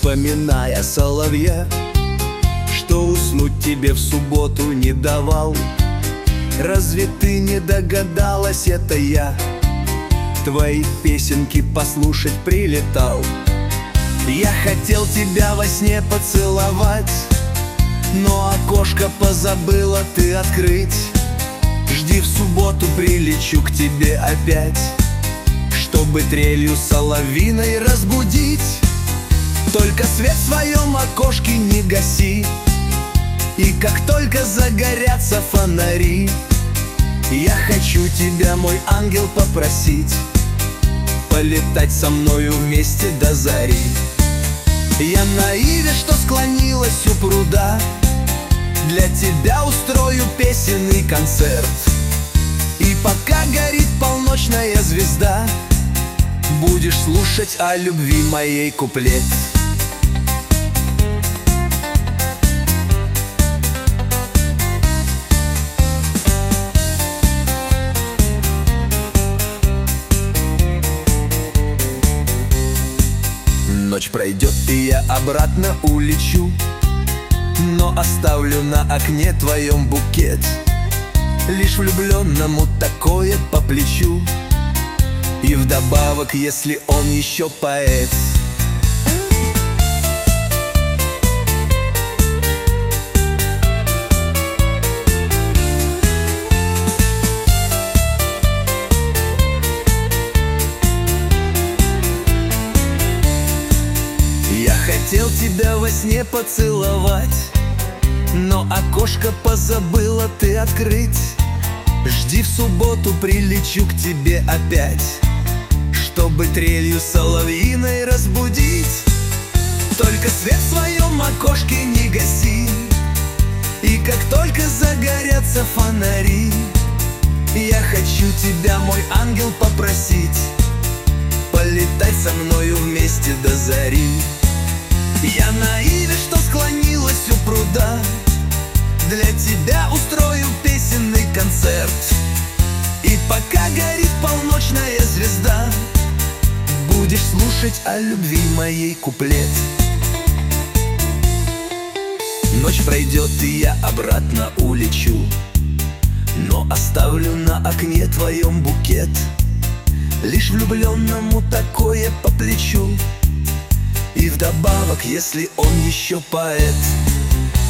вспоминая соловья, что уснуть тебе в субботу не давал. Разве ты не догадалась, это я твои песенки послушать прилетал. Я хотел тебя во сне поцеловать, но окошко позабыла ты открыть. Жди, в субботу прилечу к тебе опять, чтобы трелью соловьиной разбудить. Только свет в своем окошке не гаси, и как только загорятся фонари, я хочу тебя, мой ангел, попросить полетать со мною вместе до зари. Я на иве, что склонилась у пруда, для тебя устрою песенный концерт. И пока горит полночная звезда, будешь слушать о любви моей куплет. Ночь пройдет, и я обратно улечу, но оставлю на окне твоем букет. Лишь влюбленному такое по плечу, и вдобавок, если он еще поэт. Я хотел тебя во сне поцеловать, но окошко позабыла ты открыть. Жди, в субботу прилечу к тебе опять, чтобы трелью соловьиной разбудить. Только свет в своем окошке не гаси, и как только загорятся фонари, я хочу тебя, мой ангел, попросить полетать со мною вместе до зари. Я на иве, что склонилась у пруда, для тебя устрою песенный концерт. И пока горит полночная звезда, будешь слушать о любви моей куплет. Ночь пройдет, и я обратно улечу, но оставлю на окне твоем букет. Лишь влюбленному такое по плечу, и вдобавок, если он еще поэт.